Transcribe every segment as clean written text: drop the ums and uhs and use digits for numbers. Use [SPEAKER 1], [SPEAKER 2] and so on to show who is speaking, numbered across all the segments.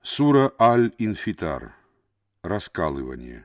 [SPEAKER 1] Сура Аль-Инфитар. Раскалывание.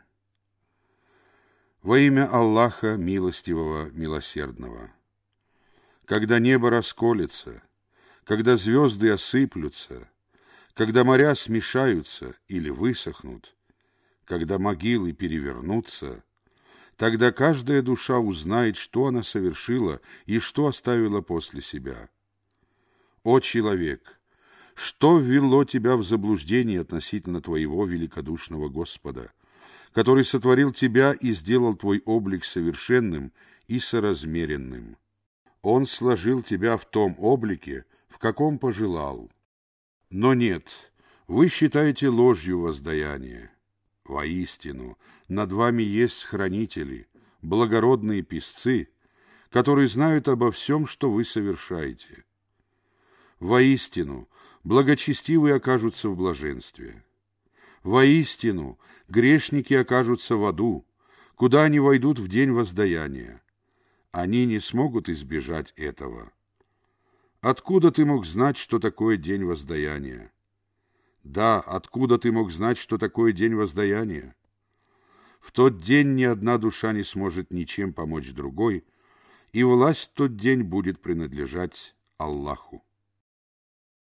[SPEAKER 1] Во имя Аллаха Милостивого, Милосердного. Когда небо расколется, когда звезды осыплются, когда моря смешаются или высохнут, когда могилы перевернутся, тогда каждая душа узнает, что она совершила и что оставила после себя. О человек! Что ввело тебя в заблуждение относительно твоего великодушного Господа, который сотворил тебя и сделал твой облик совершенным и соразмеренным? Он сложил тебя в том облике, в каком пожелал. Но нет, вы считаете ложью воздаяние. Воистину, над вами есть хранители, благородные песцы, которые знают обо всем, что вы совершаете. Воистину, благочестивые окажутся в блаженстве. Воистину, грешники окажутся в аду, куда они войдут в день воздаяния. Они не смогут избежать этого. Откуда ты мог знать, что такое день воздаяния? Да, откуда ты мог знать, что такое день воздаяния? В тот день ни одна душа не сможет ничем помочь другой, и власть в тот день будет принадлежать Аллаху.